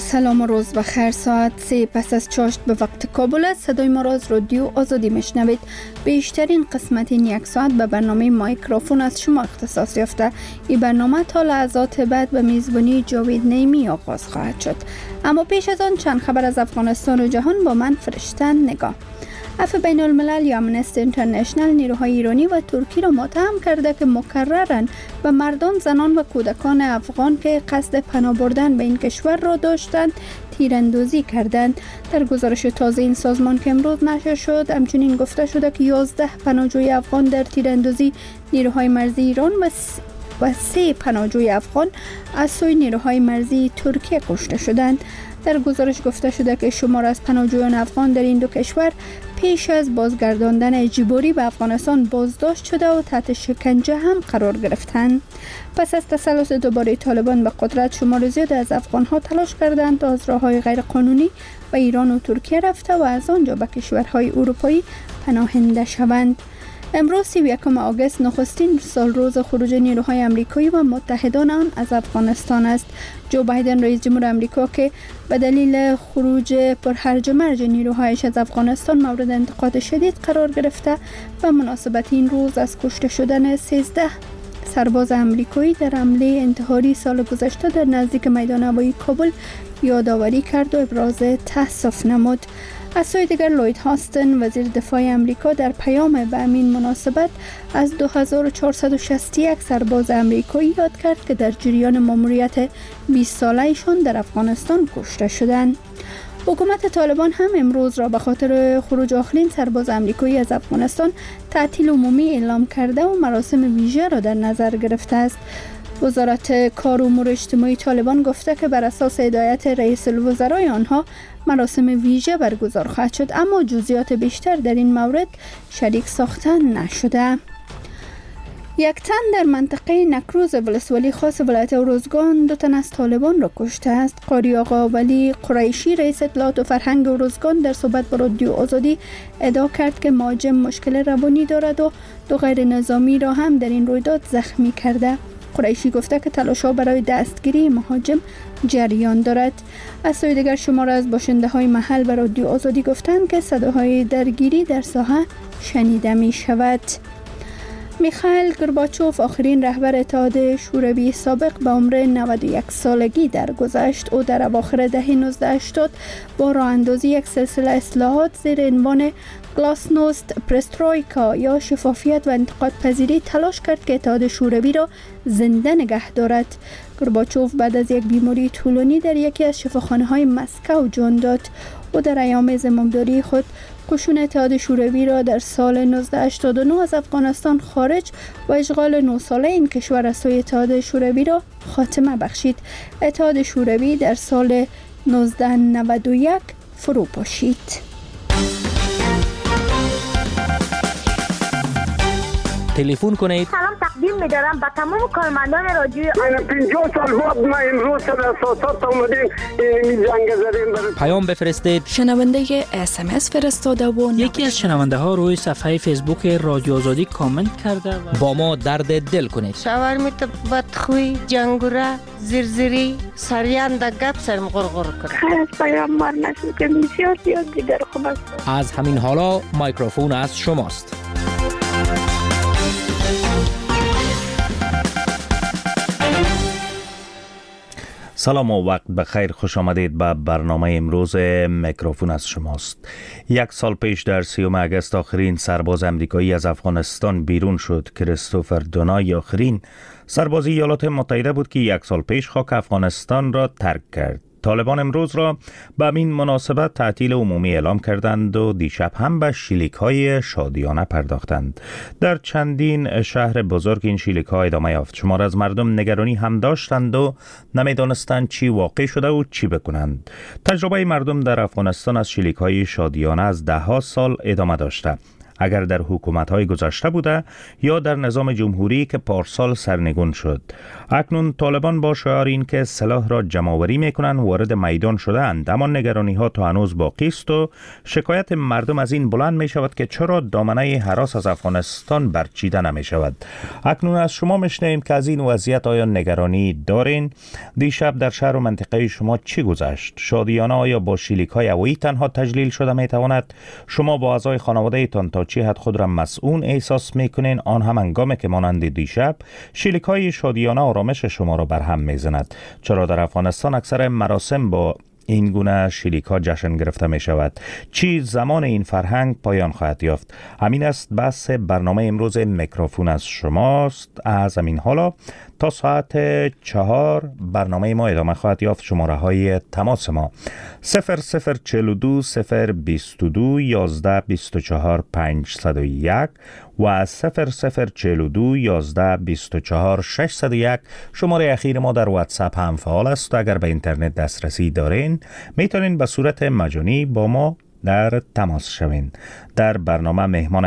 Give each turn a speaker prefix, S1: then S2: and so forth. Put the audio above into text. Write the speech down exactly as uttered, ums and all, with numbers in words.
S1: سلام و روز بخیر. ساعت سه پس از چاشت به وقت کابل است. صدای ما را از رادیو آزادی میشنوید. بیشترین قسمت این یک ساعت به برنامه مایکروفون از شما اختصاص یافته. این برنامه تا لحظات بعد به میزبانی جاوید نیمی آغاز خواهد شد. اما پیش از آن چند خبر از افغانستان و جهان با من فرشته نگاه. عفو بین الملل یا امنستی اینترنشنل نیروهای ایرانی و ترکی را متهم کرده که مکرراً به مردان، زنان و کودکان افغان که قصد پناه بردن به این کشور را داشتند تیراندازی کردند. در گزارش تازه این سازمان که امروز نشر شد همچنین گفته شده که یازده پناهجوی افغان در تیراندازی نیروهای مرزی ایران و و سه پناهجوی افغان از سوی نیروهای مرزی ترکیه کشته شدند. در گزارش گفته شده که شمار از پناهجویان افغان در این دو کشور پیش از بازگرداندن اجباری به افغانستان بازداشت شده و تحت شکنجه هم قرار گرفتند. پس از تسلط دوباره طالبان به قدرت، شمار زیاد از افغانها تلاش کردند تا از راه‌های غیرقانونی به ایران و ترکیه رفته و از آنجا به کشورهای اروپایی پناهنده شوند. امروز سی و یکم آگوست نخستین سال روز خروج نیروهای آمریکایی و متحدان آن از افغانستان است. جو بایدن رئیس جمهور آمریکا که به دلیل خروج پر هرج و مرج نیروهایش از افغانستان مورد انتقاد شدید قرار گرفته و مناسبت این روز از کشته شدن سیزده سرباز آمریکایی در حمله انتحاری سال گذشته در نزدیک میدان هوایی کابل یادآوری کرد و ابراز تأسف نمود. از سوی دیگر لوید هاستن وزیر دفاع آمریکا در پیام به همین مناسبت از دو هزار و چهارصد و شصت و یک سرباز آمریکایی یاد کرد که در جریان ماموریت بیست ساله‌شان در افغانستان کشته شدند. حکومت طالبان هم امروز را به خاطر خروج آخرین سرباز آمریکایی از افغانستان تعطیل عمومی اعلام کرده و مراسم ویژه را در نظر گرفته است. وزارت کار و امور اجتماعی طالبان گفته که بر اساس هدایت رئیس الوزرای آنها مراسم ویژه برگزار خواهد شد، اما جزئیات بیشتر در این مورد شریک ساخته نشده. یک تن در منطقه نکروز ولسوالی خاص ولایت اروزگان دو تن از طالبان را کشته است. قاری آقا ولی قریشی رئیس اطلاعات و فرهنگ اروزگان در صحبت با رادیو آزادی ادعا کرد که مهاجم مشکل روانی دارد و دو غیر نظامی را هم در این رویداد زخمی کرده. قریشی گفته که تلاش‌ها برای دستگیری مهاجم جریان دارد. از سوی دیگر شمار از باشنده‌های محل به رادیو آزادی گفتند که صداهای درگیری در ساحه شنیده می شود. میخائیل گورباچوف آخرین رهبر اتحاد شوروی سابق به عمر نود و یک سالگی درگذشت. او در اواخر دهه نوزده هشتاد با راه اندازی یک سلسله اصلاحات زیر عنوان گلاسنوست پرسترویکا یا شفافیت و انتقاد پذیری تلاش کرد که اتحاد شوروی را زنده نگه دارد. گورباچوف بعد از یک بیماری طولانی در یکی از شفاخانه‌های مسکو جان داد. او در ایام زمامداری خود قشون اتحاد شوروی را در سال نوزده هشتاد و نه از افغانستان خارج و اشغال نه ساله این کشور از سوی اتحاد شوروی را خاتمه بخشید. اتحاد شوروی در سال نوزده نود و یک فرو پاشید.
S2: تلفن کنید.
S3: سلام تقدیم می‌دارم به تمام کارمندان رادیو.
S4: من پنجاه سال بعد ما امروز در اساسات اومدیم این جنگ زدیم.
S2: پیام بفرستید.
S5: شنونده اس ام اس فرستاده و
S6: یکی از شنونده ها روی صفحه فیسبوک رادیو آزادی کامنت کرده و
S2: با ما درد دل کنید.
S7: شاورمیت بدخوی، جنگوره، زرزری، سریان در گپ سرم غرغر کنه.
S8: خیلی از پیام مار نشد که بسیار زیاد دیگر خوب است.
S2: از همین حالا مایکروفون از شماست.
S9: سلام و وقت بخیر. خوش آمدید به برنامه امروز میکروفون از شماست. یک سال پیش در سیوم آگوست آخرین سرباز امریکایی از افغانستان بیرون شد. کریستوفر دونای آخرین سرباز ایالات متحده بود که یک سال پیش خاک افغانستان را ترک کرد. طالبان امروز را به این مناسبت تعطیل عمومی اعلام کردند و دیشب هم به شلیک‌های شادیانه پرداختند. در چندین شهر بزرگ این شلیک‌ها ادامه یافت. شمار از مردم نگرانی هم داشتند و نمی‌دانستند چی واقع شده و چی بکنند. تجربه مردم در افغانستان از شلیک‌های شادیانه از ده ها سال ادامه داشته. اگر در حکومت‌های گذشته بوده یا در نظام جمهوری که پارسال سرنگون شد. اکنون طالبان با شعار این که سلاح را جمع‌آوری می‌کنند وارد میدان شده‌اند، اما نگرانی‌ها تا هنوز باقی است و شکایت مردم از این بلند می‌شود که چرا دامنه هراس از افغانستان برچیده نمی‌شود. اکنون از شما می‌شنویم که از این وضعیت آیا نگرانی دارین؟ دیشب در شهر و منطقه شما چی گذشت؟ شادیانه آیا با شلیک‌های هوایی تنها تجلیل شده می‌تواند؟ شما با اعضای خانواده‌تان تا چه حد خود را مسئول احساس می‌کنین، آن هم هنگامی که مانند دیشب شلیک‌های شادیانه آرامش شما را برهم می‌زند؟ چرا در افغانستان اکثر مراسم با این گونه شلیک ها جشن گرفته می شود؟ چی زمان این فرهنگ پایان خواهد یافت؟ همین است بحث برنامه امروز میکروفون از شماست. از همین حالا تا ساعت چهار برنامه ما ادامه خواهد یافت. شماره های تماس ما صفر صفر چهل و دو صفر بیست و دو یازده بیست و چهار پنجصد و یک و صفر صفر چهل و دو یازده بیست و چهار ششصد و یک. شماره اخیر ما در واتساپ هم فعال است. اگر به اینترنت دسترسی دارین میتونین به صورت مجانی با ما در تماس شوین. در برنامه مهمان